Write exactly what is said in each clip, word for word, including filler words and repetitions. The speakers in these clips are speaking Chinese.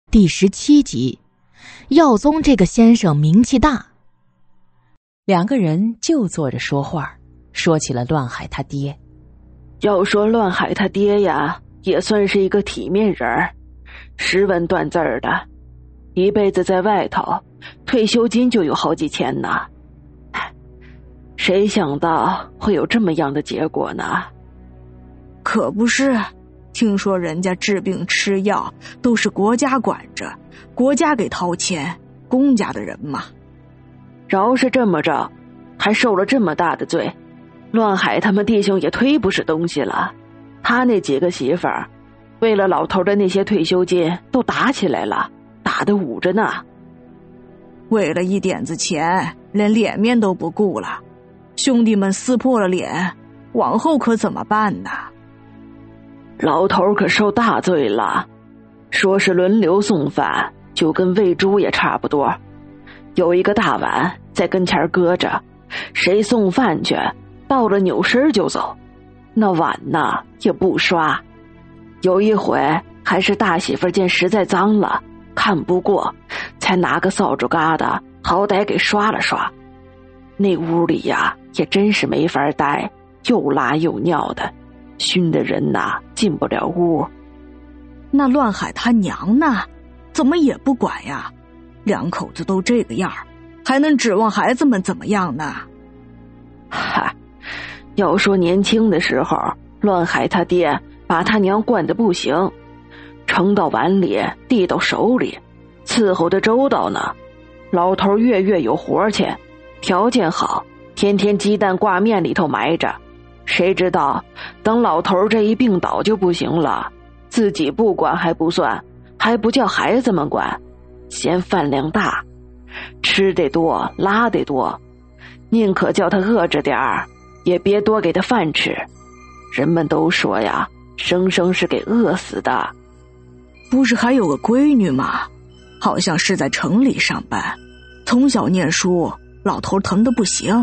第十七集，耀宗这个先生名气大。 两个人就坐着说话，说起了乱海他爹。 要说乱海他爹呀，也算是一个体面人儿，识文断字儿的，一辈子在外头，退休金就有好几千呢。谁想到会有这么样的结果呢？ 可不是，听说人家治病吃药都是国家管着，国家给掏钱，公家的人嘛。 饶是这么着，还受了这么大的罪，乱海他们弟兄也忒不是东西了。他那几个媳妇儿，为了老头的那些退休金都打起来了，打得捂着呢。 为了一点子钱，连脸面都不顾了，兄弟们撕破了脸，往后可怎么办呢？ 老头可受大罪了，说是轮流送饭，就跟喂猪也差不多。有一个大碗在跟前搁着，谁送饭去，到了扭身就走，那碗呢也不刷。有一回还是大媳妇见实在脏了，看不过，才拿个扫帚疙瘩好歹给刷了刷。那屋里呀也真是没法待，又拉又尿的，熏的人呐进不了屋。 那乱海他娘呢？怎么也不管呀？两口子都这个样，还能指望孩子们怎么样呢？ 嗨，要说年轻的时候，乱海他爹把他娘惯得不行，盛到碗里递到手里，伺候的周到呢。老头月月有活钱，条件好，天天鸡蛋挂面里头埋着。谁知道等老头这一病倒就不行了，自己不管还不算，还不叫孩子们管，嫌饭量大，吃得多拉得多，宁可叫他饿着点儿，也别多给他饭吃。人们都说呀，生生是给饿死的。 不是还有个闺女吗？好像是在城里上班，从小念书，老头疼得不行。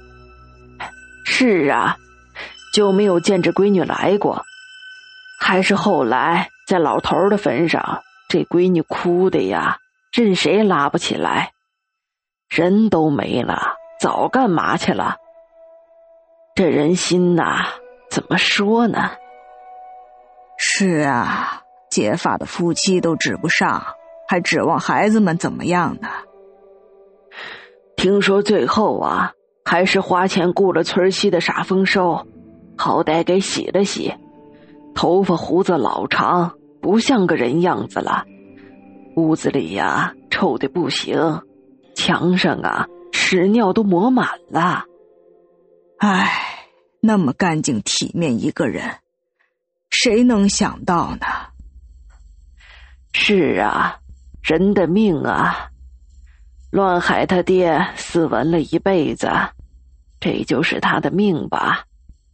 是啊，就没有见着闺女来过。还是后来在老头的坟上，这闺女哭的呀，任谁拉不起来。人都没了，早干嘛去了？这人心呐，怎么说呢？ 是啊，结发的夫妻都指不上，还指望孩子们怎么样呢？ 听说最后啊，还是花钱雇了村西的傻丰收，好歹给洗了洗，头发胡子老长，不像个人样子了。屋子里呀，臭得不行，墙上啊，屎尿都抹满了。 唉，那么干净体面一个人，谁能想到呢？ 是啊，人的命啊。乱海他爹斯文了一辈子，这就是他的命吧。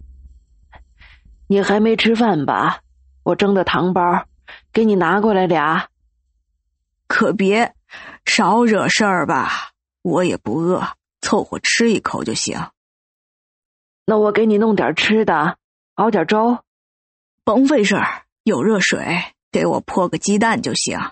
你还没吃饭吧？我蒸的糖包，给你拿过来俩。 可别，少惹事儿吧，我也不饿，凑合吃一口就行。 那我给你弄点吃的，熬点粥。 甭费事儿，有热水，给我泼个鸡蛋就行。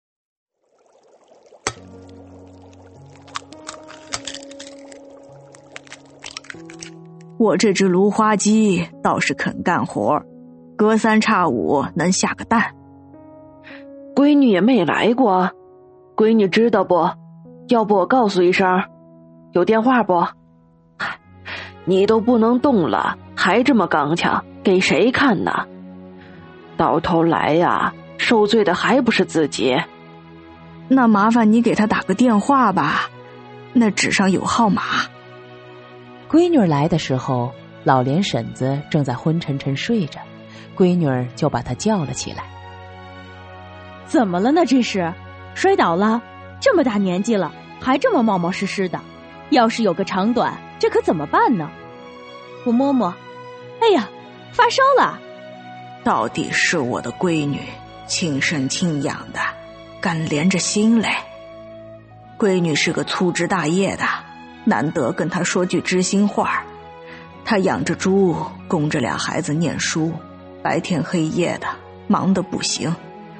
我这只芦花鸡倒是肯干活，隔三差五能下个蛋。 闺女也没来过，闺女知道不？要不我告诉一声，有电话不？你都不能动了，还这么刚强，给谁看呢？到头来呀，受罪的还不是自己。 那麻烦你给他打个电话吧，那纸上有号码。 闺女来的时候，老连婶子正在昏沉沉睡着，闺女儿就把她叫了起来。 怎么了呢？这是摔倒了？这么大年纪了，还这么冒冒失失的，要是有个长短，这可怎么办呢？我摸摸，哎呀，发烧了。 到底是我的闺女，亲生亲养的，敢连着心嘞。闺女是个粗枝大叶的，难得跟她说句知心话。她养着猪，供着俩孩子念书，白天黑夜的，忙得不行。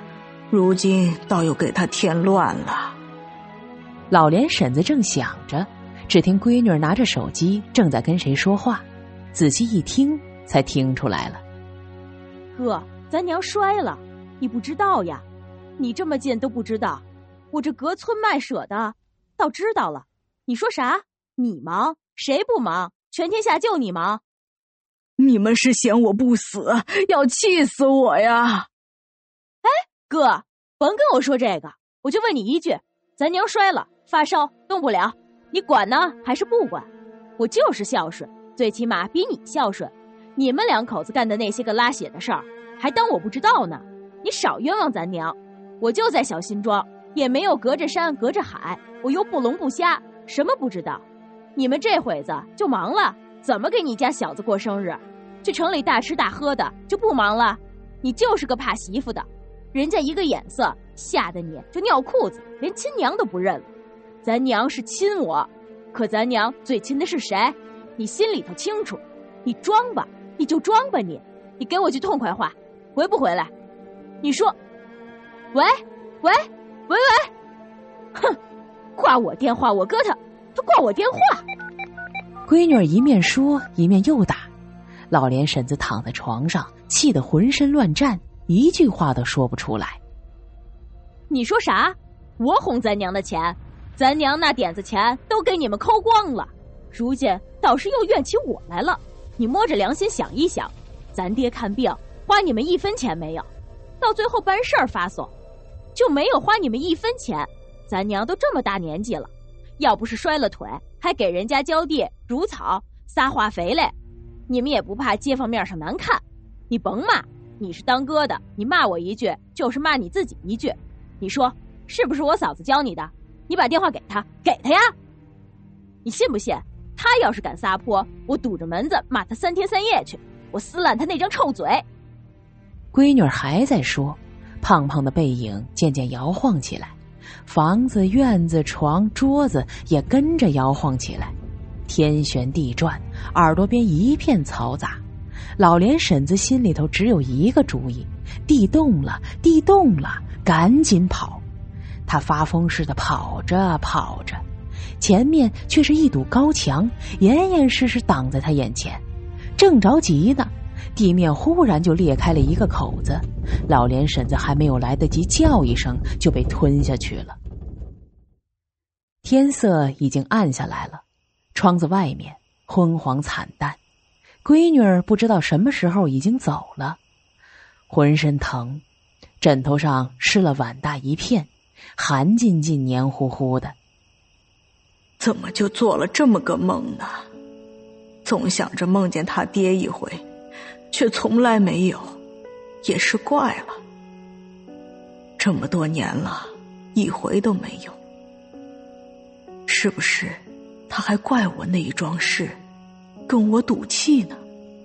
如今倒又给他添乱了。 老莲婶子正想着，只听闺女拿着手机正在跟谁说话，仔细一听才听出来了。 哥，咱娘摔了，你不知道呀？你这么近都不知道，我这隔村卖舍的倒知道了。你说啥？你忙？谁不忙？全天下就你忙。 你们是嫌我不死，要气死我呀！ 哎，哥，甭跟我说这个，我就问你一句，咱娘摔了，发烧，动不了，你管呢还是不管？我就是孝顺，最起码比你孝顺。你们两口子干的那些个拉血的事儿，还当我不知道呢？你少冤枉咱娘！我就在小辛庄，也没有隔着山隔着海，我又不聋不瞎，什么不知道？你们这会子就忙了，怎么给你家小子过生日？去城里大吃大喝的就不忙了？你就是个怕媳妇的，人家一个眼色吓得你就尿裤子，连亲娘都不认了。咱娘是亲我，可咱娘最亲的是谁？你心里头清楚。你装吧，你就装吧你，你给我句痛快话，回不回来？你说，喂喂喂喂，哼，挂我电话，我哥他他挂我电话。 闺女一面说一面又打，老莲婶子躺在床上，气得浑身乱颤，一句话都说不出来。 你说啥？我哄咱娘的钱，咱娘那点子钱都给你们抠光了，如今倒是又怨起我来了。你摸着良心想一想，咱爹看病花你们一分钱没有，到最后办事儿发送就没有花你们一分钱。咱娘都这么大年纪了，要不是摔了腿，还给人家浇地如草撒化肥嘞，你们也不怕街坊面上难看。你甭骂，你是当哥的，你骂我一句就是骂你自己一句。你说是不是我嫂子教你的？你把电话给他，给他呀！你信不信他要是敢撒泼，我堵着门子骂他三天三夜去，我撕烂他那张臭嘴。 闺女还在说，胖胖的背影渐渐摇晃起来，房子、院子、床、桌子也跟着摇晃起来，天旋地转，耳朵边一片嘈杂。老莲婶子心里头只有一个主意，地动了，地动了，赶紧跑。她发疯似的跑着跑着，前面却是一堵高墙，严严实实挡在她眼前。正着急呢，地面忽然就裂开了一个口子，老莲婶子还没有来得及叫一声，就被吞下去了。天色已经暗下来了，窗子外面昏黄惨淡，闺女儿不知道什么时候已经走了，浑身疼，枕头上湿了碗大一片，寒津津黏糊糊的。 怎么就做了这么个梦呢？总想着梦见他爹一回，却从来没有，也是怪了。这么多年了，一回都没有。是不是他还怪我那一桩事，跟我赌气呢？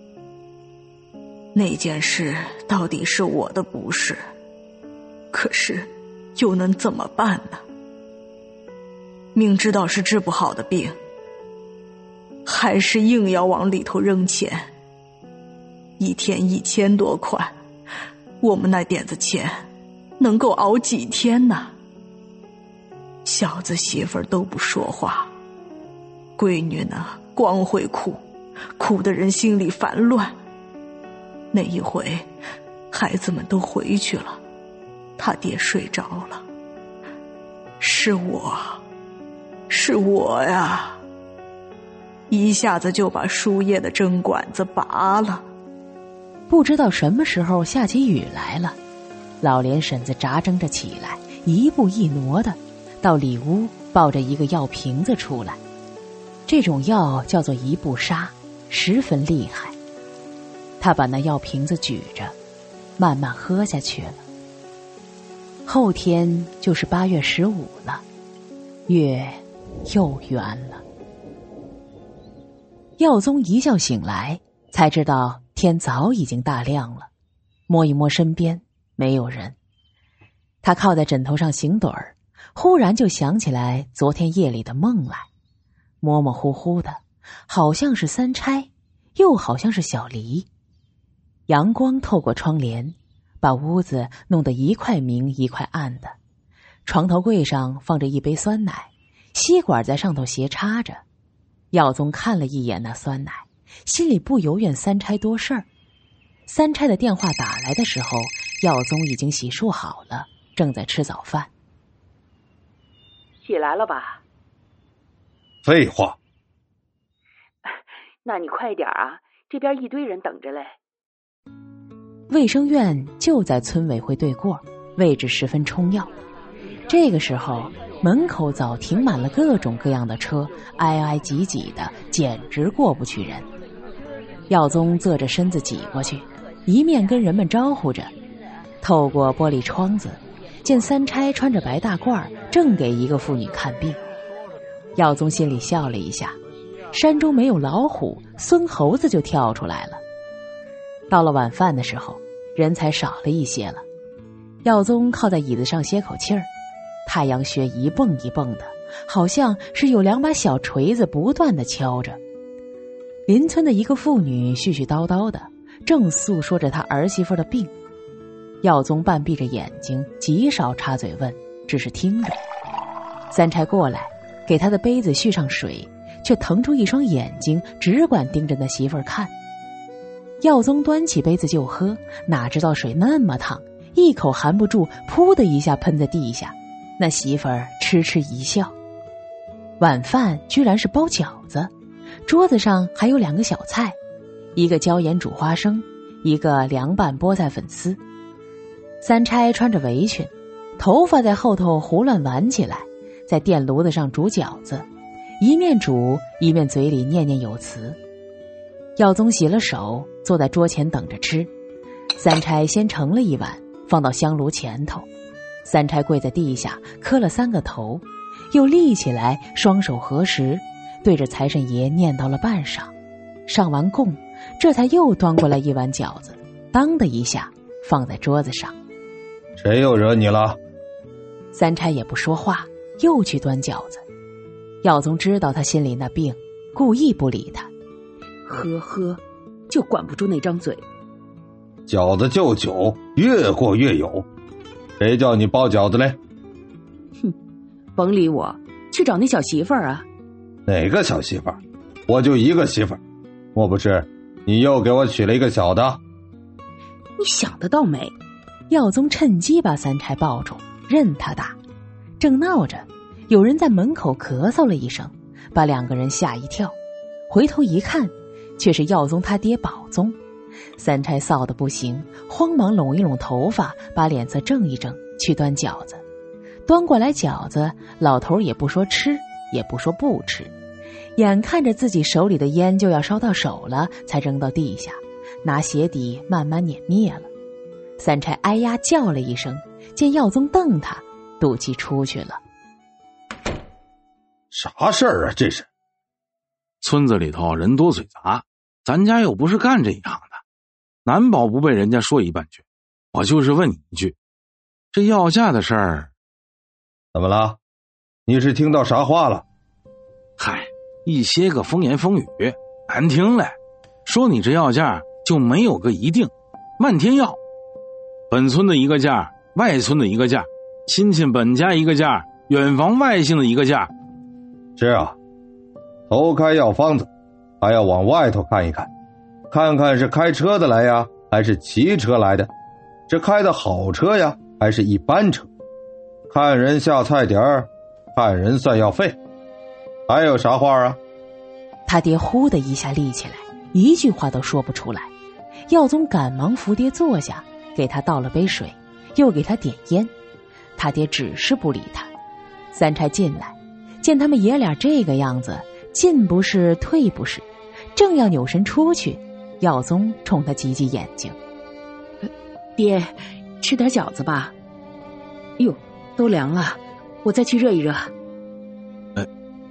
那件事到底是我的不是，可是又能怎么办呢？明知道是治不好的病，还是硬要往里头扔钱。一天一千多块，我们那点子钱能够熬几天呢？小子媳妇儿都不说话，闺女呢光会哭，哭得人心里烦乱。那一回孩子们都回去了，他爹睡着了，是我是我呀，一下子就把输液的针管子拔了。 不知道什么时候下起雨来了，老莲婶子扎挣着起来，一步一挪的到里屋，抱着一个药瓶子出来。这种药叫做一步沙，十分厉害。他把那药瓶子举着，慢慢喝下去了。后天就是八月十五了，月又圆了。耀宗一觉醒来，才知道天早已经大亮了，摸一摸身边没有人。他靠在枕头上醒盹儿，忽然就想起来昨天夜里的梦来，模模糊糊的，好像是三钗，又好像是小梨。阳光透过窗帘， 把屋子弄得一块明一块暗的。床头柜上放着一杯酸奶，吸管在上头斜插着。耀宗看了一眼那酸奶，心里不由怨三差多事儿。三差的电话打来的时候，耀宗已经洗漱好了，正在吃早饭。 起来了吧？ 废话。 那你快点啊，这边一堆人等着嘞。 卫生院就在村委会对过，位置十分冲要。这个时候门口早停满了各种各样的车，挨挨挤挤的，简直过不去人。耀宗侧着身子挤过去，一面跟人们招呼着，透过玻璃窗子见三差穿着白大褂，正给一个妇女看病。耀宗心里笑了一下，山中没有老虎，孙猴子就跳出来了。到了晚饭的时候，人才少了一些了。耀宗靠在椅子上歇口气儿，太阳穴一蹦一蹦的，好像是有两把小锤子不断地敲着。邻村的一个妇女絮絮叨叨的，正诉说着她儿媳妇的病。耀宗半闭着眼睛，极少插嘴问，只是听着。三差过来给他的杯子续上水，却腾出一双眼睛，只管盯着那媳妇儿看。耀宗端起杯子就喝，哪知道水那么烫，一口含不住，噗的一下喷在地下。那媳妇儿痴痴一笑。晚饭居然是包饺子，桌子上还有两个小菜，一个椒盐煮花生，一个凉拌菠菜粉丝。三差穿着围裙，头发在后头胡乱挽起来，在电炉子上煮饺子，一面煮一面嘴里念念有词。耀宗洗了手，坐在桌前等着吃。三差先盛了一碗，放到香炉前头。三差跪在地下磕了三个头，又立起来，双手合十，对着财神爷念叨了半晌。上完供，这才又端过来一碗饺子，当的一下放在桌子上。 谁又惹你了？ 三差也不说话，又去端饺子。耀宗知道他心里那病，故意不理他。 呵呵，就管不住那张嘴。 饺子就酒，越过越有。谁叫你包饺子嘞？ 哼，甭理我，去找那小媳妇儿啊。 哪个小媳妇儿？我就一个媳妇儿，莫不是你又给我娶了一个小的？ 你想得倒美。 耀宗趁机把三差抱住，任他打。正闹着，有人在门口咳嗽了一声，把两个人吓一跳。回头一看，却是耀宗他爹宝宗。三差臊得不行，慌忙拢一拢头发，把脸色正一正，去端饺子。端过来饺子，老头也不说吃，也不说不吃，眼看着自己手里的烟就要烧到手了，才扔到地下，拿鞋底慢慢碾灭了。三差哎呀叫了一声，见耀宗瞪他，赌气出去了。 啥事儿啊这是？ 村子里头人多嘴杂，咱家又不是干这一行的，难保不被人家说一半句。我就是问你一句，这要价的事儿怎么了？你是听到啥话了？ 嗨，一些个风言风语，难听嘞。说你这要价就没有个一定，漫天要。本村的一个价，外村的一个价，亲戚本家一个价，远房外姓的一个价。 是啊，头开药方子，还要往外头看一看，看看是开车的来呀，还是骑车来的，是开的好车呀，还是一般车，看人下菜碟儿，看人算药费。还有啥话啊？ 他爹呼的一下立起来，一句话都说不出来。耀宗赶忙扶爹坐下，给他倒了杯水，又给他点烟。他爹只是不理他。三差进来，见他们爷俩这个样子，进不是退不是，正要扭身出去，耀宗冲他挤挤眼睛： 爹，吃点饺子吧。哟，都凉了，我再去热一热。 呃，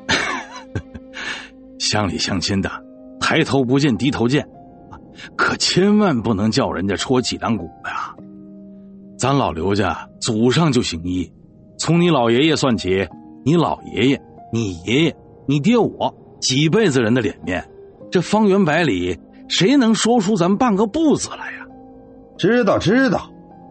乡里乡亲的，抬头不见低头见，可千万不能叫人家戳脊梁骨呀。咱老刘家祖上就行医，从你老爷爷算起，你老爷爷、你爷爷、你爹我几辈子人的脸面，这方圆百里谁能说出咱半个不字来呀？ 知道知道，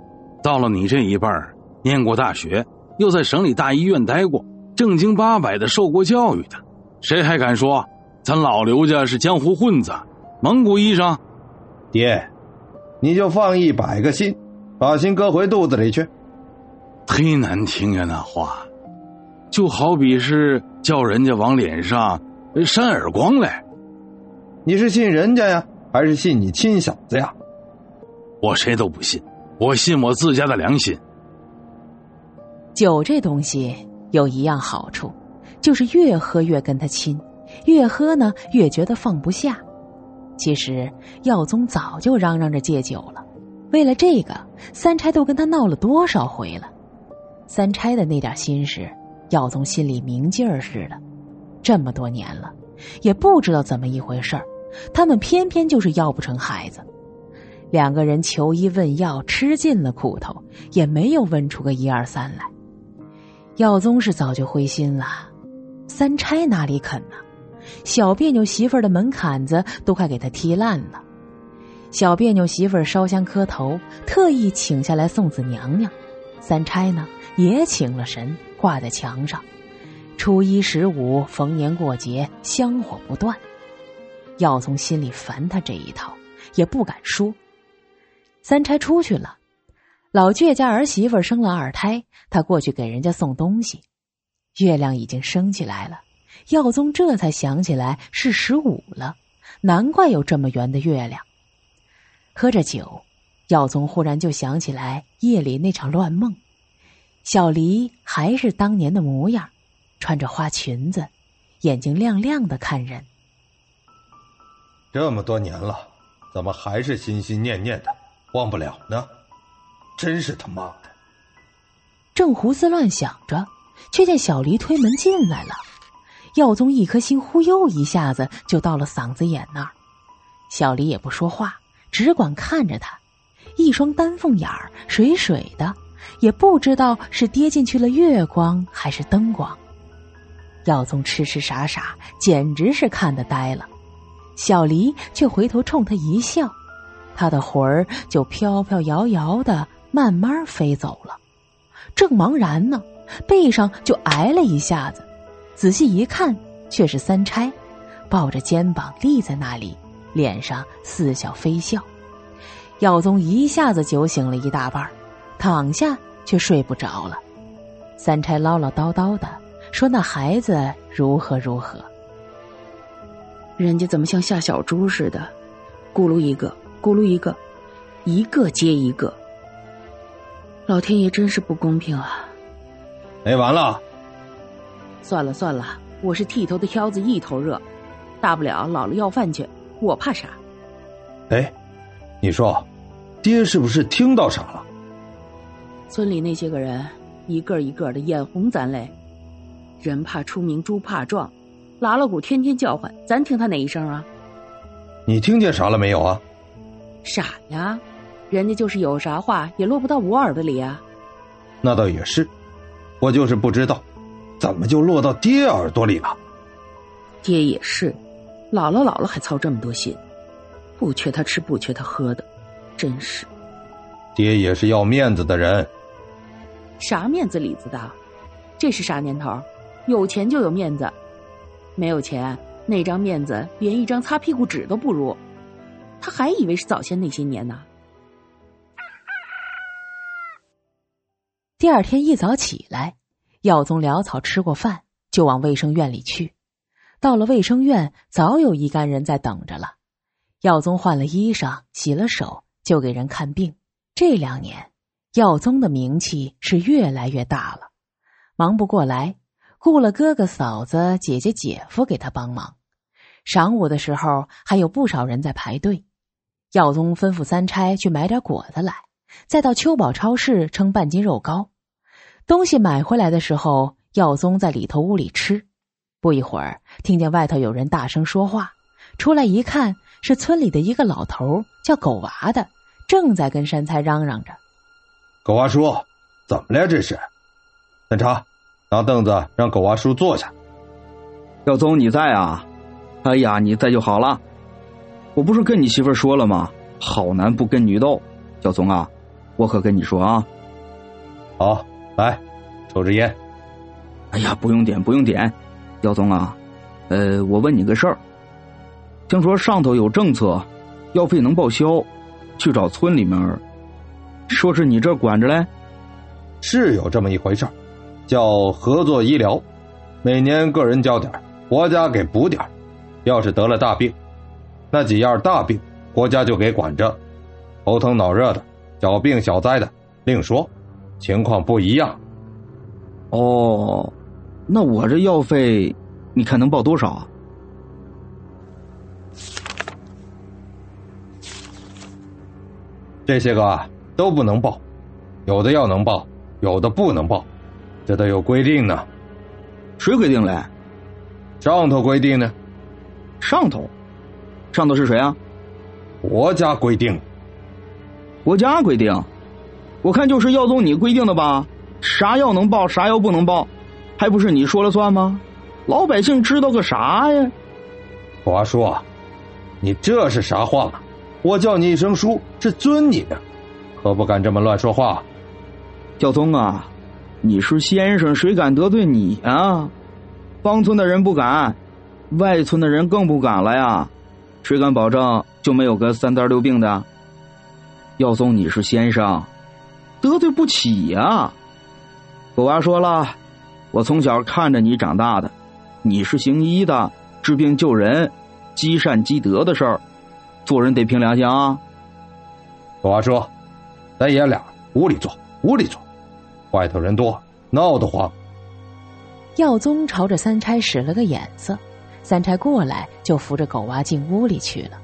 到了你这一辈儿，念过大学，又在省里大医院待过，正经八百的受过教育的，谁还敢说咱老刘家是江湖混子、蒙古医生？ 爹，你就放一百个心，把心搁回肚子里去。 忒难听呀，那话就好比是叫人家往脸上扇耳光来。 你是信人家呀，还是信你亲小子呀？ 我谁都不信，我信我自家的良心。 酒这东西有一样好处，就是越喝越跟他亲，越喝呢越觉得放不下。其实耀宗早就嚷嚷着戒酒了，为了这个，三差都跟他闹了多少回了。三差的那点心事，耀宗心里明镜儿似的。这么多年了，也不知道怎么一回事儿，他们偏偏就是要不成孩子。两个人求医问药，吃尽了苦头，也没有问出个一二三来。耀宗是早就灰心了，三差哪里肯呢？小别扭媳妇儿的门槛子都快给他踢烂了。小别扭媳妇儿烧香磕头，特意请下来送子娘娘。三差呢，也请了神，挂在墙上。初一十五，逢年过节，香火不断。耀宗心里烦他这一套，也不敢说。三差出去了，老倔家儿媳妇生了二胎，他过去给人家送东西。月亮已经升起来了，耀宗这才想起来是十五了，难怪有这么圆的月亮。喝着酒，耀宗忽然就想起来夜里那场乱梦。小黎还是当年的模样，穿着花裙子，眼睛亮亮的看人。 这么多年了，怎么还是心心念念的，忘不了呢？真是他妈的！ 正胡思乱想着，却见小黎推门进来了。耀宗一颗心忽悠一下子就到了嗓子眼那儿。小黎也不说话，只管看着他，一双丹凤眼儿水水的，也不知道是跌进去了月光还是灯光。耀宗痴痴傻傻，简直是看得呆了。小黎却回头冲他一笑，他的魂儿就飘飘摇摇的慢慢飞走了。正茫然呢，背上就挨了一下子，仔细一看，却是三差，抱着肩膀立在那里，脸上似笑非笑。耀宗一下子酒醒了一大半，躺下却睡不着了。三差唠唠叨叨的说那孩子如何如何。 人家怎么像下小猪似的，咕噜一个咕噜一个，一个接一个。老天爷真是不公平啊！ 没完了？ 算了算了，我是剃头的挑子一头热，大不了姥姥要饭去，我怕啥？ 哎，你说爹是不是听到啥了？ 村里那些个人一个一个的眼红咱嘞，人怕出名猪怕壮，拉拉鼓天天叫唤，咱听他哪一声啊？ 你听见啥了没有啊？ 傻呀，人家就是有啥话也落不到我耳朵里啊。 那倒也是，我就是不知道怎么就落到爹耳朵里了。 爹也是，姥姥姥姥还操这么多心，不缺他吃不缺他喝的，真是。 爹也是要面子的人。 啥面子里子的？这是啥年头？有钱就有面子，没有钱那张面子连一张擦屁股纸都不如。他还以为是早先那些年呢。 第二天一早起来，耀宗潦草吃过饭，就往卫生院里去。到了卫生院，早有一干人在等着了。耀宗换了衣裳，洗了手，就给人看病。这两年，耀宗的名气是越来越大了，忙不过来，雇了哥哥嫂子姐姐姐夫给他帮忙。晌午的时候，还有不少人在排队。耀宗吩咐三差去买点果子来，再到秋宝超市称半斤肉糕。东西买回来的时候，耀宗在里头屋里吃。不一会儿，听见外头有人大声说话，出来一看，是村里的一个老头，叫狗娃的，正在跟三差嚷嚷着。 狗娃叔，怎么了这是？三叉，拿凳子让狗娃叔坐下。 耀宗你在啊？哎呀，你在就好了。我不是跟你媳妇说了吗？好男不跟女斗。耀宗啊，我可跟你说啊， 好，来，抽支烟。 哎呀，不用点，不用点。姚总啊，呃，我问你个事儿，听说上头有政策，药费能报销，去找村里面，说是你这管着嘞？ 是有这么一回事，叫合作医疗，每年个人交点，国家给补点。要是得了大病，那几样大病国家就给管着，头疼脑热的、小病小灾的另说，情况不一样。 哦，那我这药费你看能报多少啊？ 这些个啊都不能报，有的药能报，有的不能报，这都有规定呢。 谁规定嘞？ 上头规定呢。 上头？上头是谁啊？ 国家规定。 国家规定？我看就是药宗你规定的吧？啥药能报，啥药不能报，还不是你说了算吗？老百姓知道个啥呀？ 华叔，你这是啥话嘛？我叫你一声叔是尊你的，可不敢这么乱说话。 耀宗啊，你是先生，谁敢得罪你啊？帮村的人不敢，外村的人更不敢了呀。谁敢保证就没有个三灾六病的？耀宗你是先生，得罪不起呀。狗娃说了，我从小看着你长大的，你是行医的，治病救人，积善积德的事儿，做人得凭良心啊。 狗娃说，咱爷俩屋里坐，屋里坐，外头人多，闹得慌。 耀宗朝着三差使了个眼色，三差过来就扶着狗娃进屋里去了。